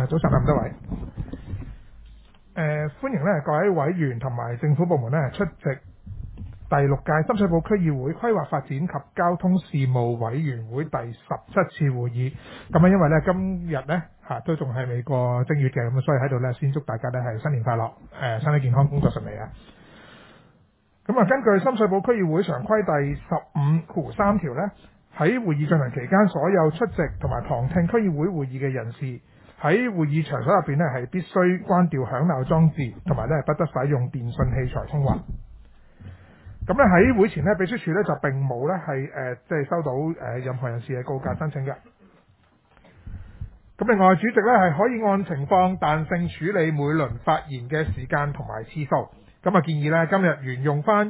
早晨啊，咁多位。歡迎咧各位委員同埋政府部門咧出席第6屆深水埗區議會規劃發展及交通事務委員會第17次會議。咁啊，因為咧今日咧都仲係未過正月嘅，咁所以喺度咧先祝大家咧係新年快樂，身體健康，工作順利啊！咁啊，根據深水埗區議會常規第15(3)條咧，喺會議進行期間，所有出席同埋旁聽區議會會議嘅人士喺會議場所入邊咧係必須關掉響鬧裝置，同埋咧不得使用電訊器材通話。咁咧喺會前咧，秘書處咧就並冇咧係即係收到任何人士嘅告誡申請嘅。咁另外，主席咧係可以按情況彈性處理每輪發言嘅時間同埋次數。咁啊，建議咧今日沿用翻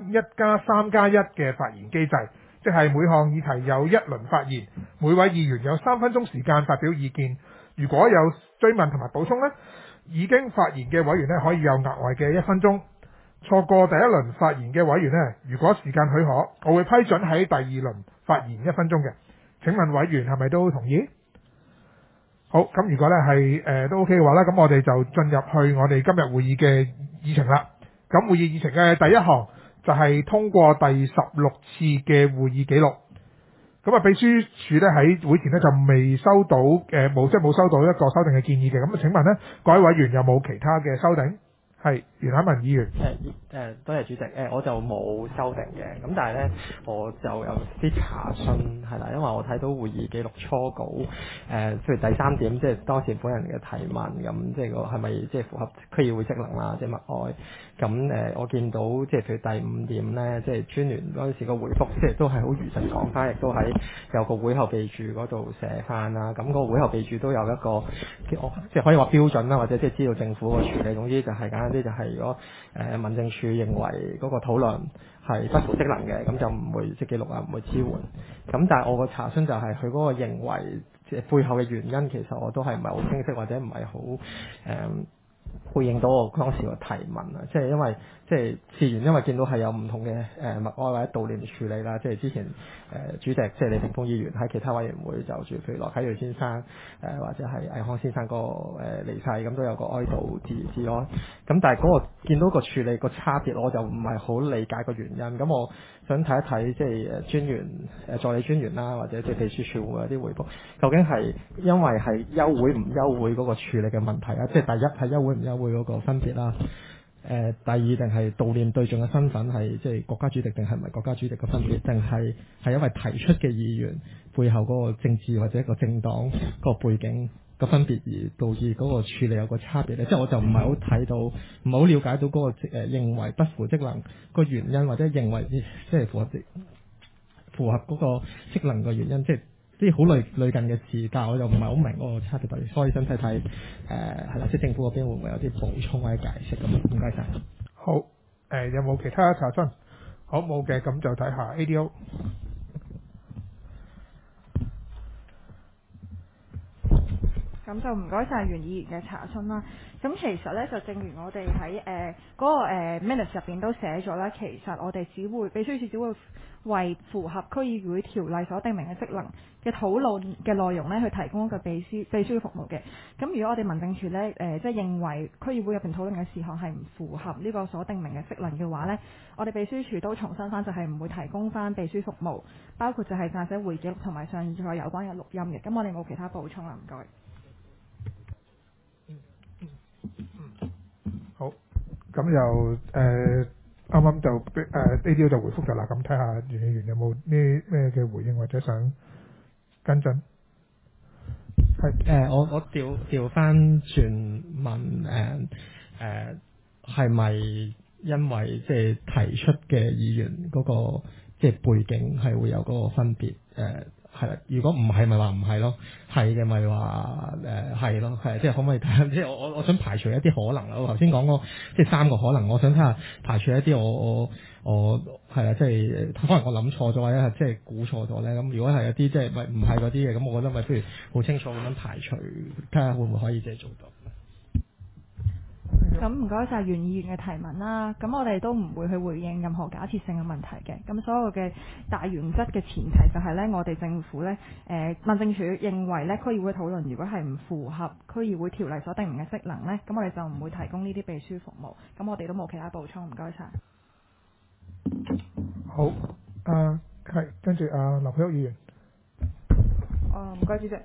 1+3+1嘅發言機制，即係每項議題有1輪發言，每位議員有3分鐘時間發表意見。如果有追問同埋補充呢，已經發言嘅委員呢可以有額外嘅1分鐘。錯過第一輪發言嘅委員呢，如果時間許可，我會批准喺第2輪發言1分鐘嘅。請問委員係咪都同意？好，咁如果咧係都 OK 嘅話咧，咁我哋就進入去我哋今日會議嘅議程啦。咁會議議程嘅第一項就係通過第16次嘅會議記錄。咁啊，秘書處咧喺會前咧就未收到冇收到一個修訂嘅建議嘅。咁啊，請問咧各位委員有冇其他嘅修訂？係袁海文議員。 多謝主席。我就冇修訂嘅，咁但係咧我就有啲查詢係啦，因為我睇到會議記錄初稿譬如第3點，即係當時本人嘅提問，咁即係個係咪即係符合區議會職能啦，即係默哀。咁我見到即係譬如第5點咧，即係專員嗰陣時個回覆，即係都係好如實講翻，亦都喺有個會後備註嗰度寫翻啦。咁個會後備註都有一個即係可以話標準啦，或者即係知道政府個處理。總之就係簡單啲就係如果民政處認為嗰個討論係不符職能嘅，咁就唔會即係記錄啊，唔會支援。咁但係我個查詢就係佢嗰個認為即係背後嘅原因，其實我都係唔係好清晰，或者唔係好回應到我當時個提問啊，即係因為即係事緣，因為見到係有唔同嘅默哀或者悼念處理啦，即係之前主席即係李霆鋒議員喺其他委員會就住譬如羅啟銳先生或者係倪匡先生個離世，咁都有個哀悼致哀。咁但係嗰個見到個處理個差別，我就唔係好理解個原因。咁我想睇一睇即係專員助理專員啦，或者即係秘書處會有啲回覆，究竟係因為係休會唔休會嗰個處理嘅問題啊？即係第一係休會唔休會嗰個分別啦。第二定係悼念對象嘅身份係即係國家主席定係唔係國家主席嘅分別，定係因為提出嘅議員背後嗰個政治或者一個政黨個背景個分別而導致嗰個處理有個差別咧？即係我就唔係好睇到，唔係好了解到嗰個認為不符職能個原因，或者認為即係符合嗰個職能嘅原因，即係啲好類近嘅詞，但係我就唔係好明嗰個差別在，所以想睇睇係啦，即係政府嗰邊會唔會有啲補充或者解釋咁？唔該晒。 好，有冇其他查詢？好，冇嘅，咁就睇下 ADO。 咁就唔該晒袁議員嘅查詢啦。咁其實咧就正如我哋喺嗰個minutes 入邊都寫咗啦，其實我哋秘書處只會為符合區議會條例所訂明嘅職能嘅討論嘅內容咧，去提供一個秘書服務嘅。咁如果我哋民政處咧即係認為區議會入邊討論嘅事項係唔符合呢個所訂明嘅職能嘅話咧，我哋秘書處都重申翻就係唔會提供翻秘書服務，包括就係撰寫會記錄同埋上載有關嘅錄音嘅。咁我哋冇其他補充啦，唔該。 好，咁又啱啱就ADO 就回覆咗啦，咁睇下袁議員有冇啲咩嘅回應或者想跟進。係我調翻轉問係咪因為即係提出嘅議員嗰個即係背景係會有嗰個分別？係啦，如果唔係咪話唔係咯，係嘅咪話係咯，係即係可唔可以睇下？即係我想排除一啲可能啦。我頭先講過即係3個可能，我想睇下排除一啲我係啦，即係可能我諗錯咗或者係即係估錯咗咧。咁如果係一啲即係唔係嗰啲嘅，咁我覺得咪不如好清楚咁樣排除，睇下會唔會可以即係做到。 咁唔該晒袁議員嘅提問啦。咁我哋都唔會去回應任何假設性嘅問題嘅。咁所有嘅大原則嘅前提就係咧，我哋政府咧，民政處認為咧，區議會討論如果係唔符合區議會條例所定明嘅職能咧，咁我哋就唔會提供呢啲秘書服務。咁我哋都冇其他補充，唔該晒。 好，係跟住劉佩玉議員。 唔該主席。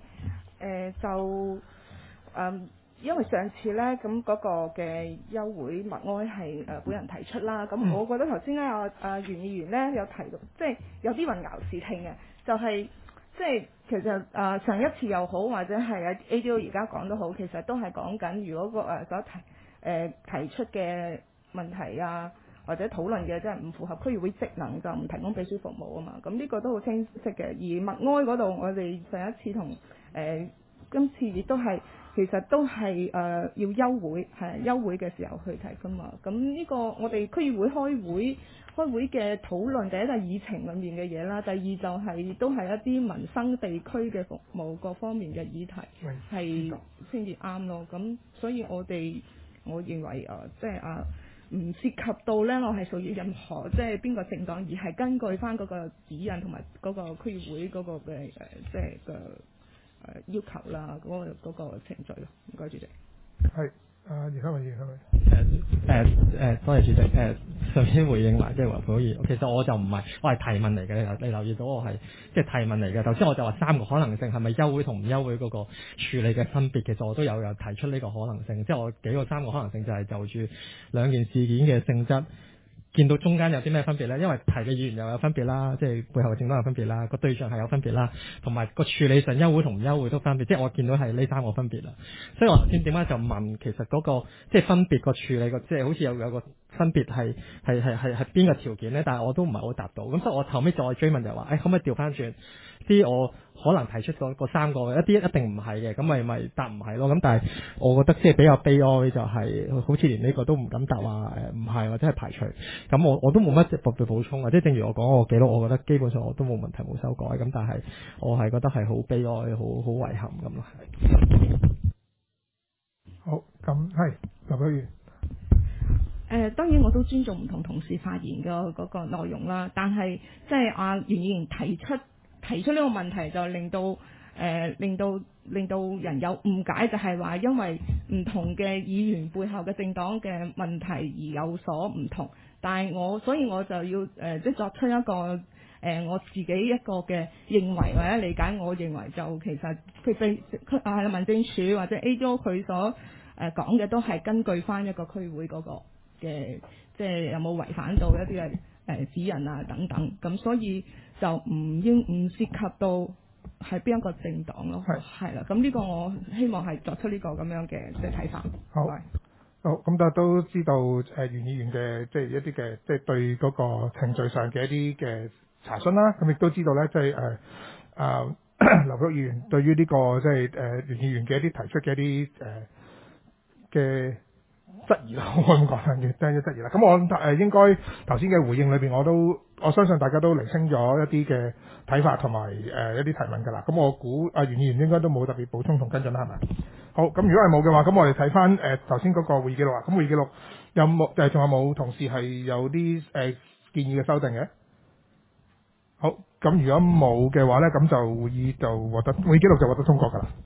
因為上次呢，咁嗰個嘅休會默哀係本人提出啦。咁我覺得頭先咧，袁議員呢有提到，即係有啲混淆視聽嘅，就係即係其實上一次又好，或者係ADO 而家講都好，其實都係講緊如果個所提出嘅問題啊，或者討論嘅即係唔符合區議會職能，就唔提供秘書服務啊嘛。咁呢個都好清晰嘅。而默哀嗰度，我哋上一次同今次亦都係。其實都係要休會，係休會嘅時候去提㗎嘛。咁呢個我哋區議會開會嘅討論，第一就係議程裡面嘅嘢啦，第二就係都係一啲民生地區嘅服務各方面嘅議題，係先至啱咯。咁所以我認為即係唔涉及到咧，我係屬於任何即係邊個政黨，而係根據翻嗰個指引同埋嗰個區議會嗰個嘅即係嘅。要求啦，嗰個程序咯，唔該主席。 係，葉生議員係咪？ 多謝主席。上先回應埋即係話可以，其實我就唔係，我係提問嚟嘅。你留意到我係即係提問嚟嘅。頭先我就話3個可能性，係咪休會同唔休會嗰個處理嘅分別？其實我都有提出呢個可能性。即係我幾個3個可能性就係就住兩件事件嘅性質。見到中間有啲咩分別呢？因為提嘅議員又有分別啦，即係背後嘅政黨有分別啦，個對象係有分別啦，同埋個處理上休會同唔休會都分別。即係我見到係呢3個分別啦。所以我頭先點解就問，其實嗰個即係分別個處理個，即係好似有個分別係邊個條件呢？但係我都唔係好答到。咁所以我後尾再追問就話，可唔可以調翻轉啲我可能提出嗰3個，一定唔係嘅，咁咪答唔係咯。咁但係我覺得即係比較悲哀就係，好似連呢個都唔敢答話唔係或者係排除。咁我都冇乜補充啊。即係正如我講我記錄，我覺得基本上我都冇問題冇修改。咁但係我係覺得係好悲哀、好遺憾咁咯。 好，咁係劉佩玉。 當然我都尊重唔同同事發言嘅嗰個內容啦，但係即係袁議員提出呢個問題，就令到人有誤解，就係話因為唔同嘅議員背後嘅政黨嘅問題而有所唔同。但係所以我就要即係作出一個我自己一個嘅認為或者理解。我認為就其實佢民政處或者 ADO 佢所講嘅都係根據翻一個區會嗰個嘅，即係有冇違反到一啲嘅指引啊等等。咁所以就唔涉及到係邊一個政黨咯。係啦。咁呢個我希望係作出呢個咁樣嘅即係睇法。 好，咁大家都知道袁議員嘅即係一啲嘅即係對嗰個程序上嘅一啲嘅查詢啦。咁亦都知道咧，即係劉佩玉議員對於呢個即係袁議員嘅一啲提出嘅一啲嘅質疑啦，我咁講嘅，即係質疑啦。咁我應該頭先嘅回應裏邊，我相信大家都釐清咗一啲嘅睇法同埋一啲提問㗎啦。咁我估袁議員應該都冇特別補充同跟進啦，係咪？好，咁如果係冇嘅話，咁我哋睇翻頭先嗰個會議記錄啊。咁會議記錄有冇仲有冇同事係有啲建議嘅修訂嘅？好，咁如果冇嘅話咧，咁就會議記錄就獲得通過㗎啦。